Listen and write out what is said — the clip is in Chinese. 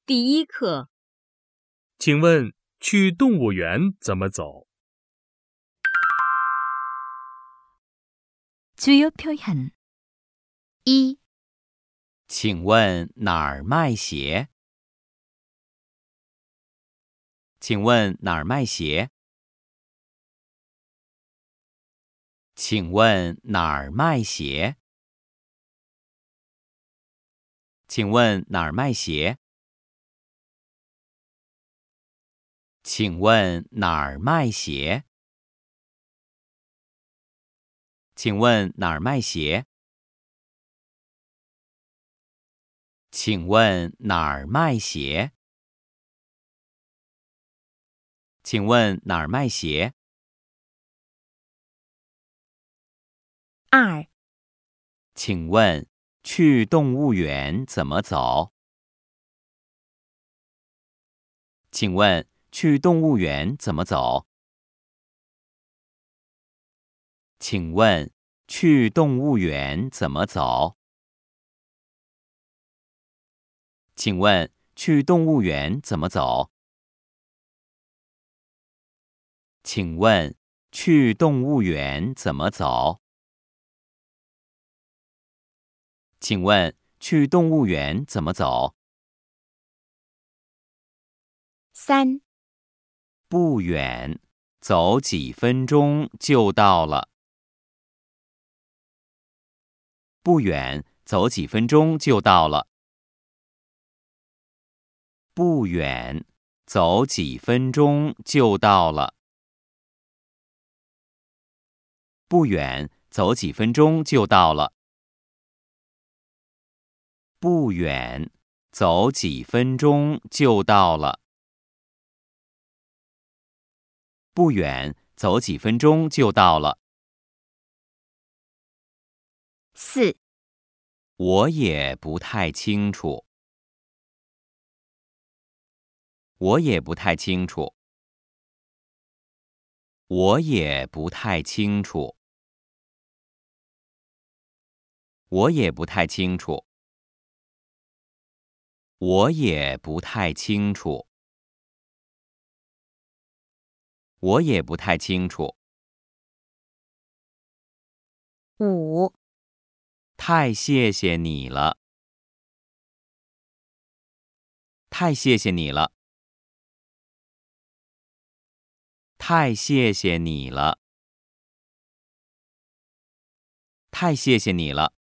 第一课， 请问去动物园怎么走？ 주요 표현 一、 请问哪儿卖鞋？请问哪儿卖鞋？请问哪儿卖鞋？请问哪儿卖鞋？请问哪儿卖鞋？请问哪儿卖鞋？请问哪儿卖鞋？请问哪儿卖鞋？ 二、 请问去动物园怎么走？请问去动物园怎么走？请问去动物园怎么走？请问去动物园怎么走？请问去动物园怎么走？请问去动物园怎么走？ 三、 不远，走几分钟就到了。不远，走几分钟就到了。不远，走几分钟就到了。不远，走几分钟就到了。不远，走几分钟就到了。不远，走几分钟就到了。 四、 我也不太清楚。我也不太清楚。我也不太清楚。我也不太清楚。我也不太清楚。我也不太清楚。 五、 太谢谢你了。太谢谢你了。太谢谢你了。太谢谢你了。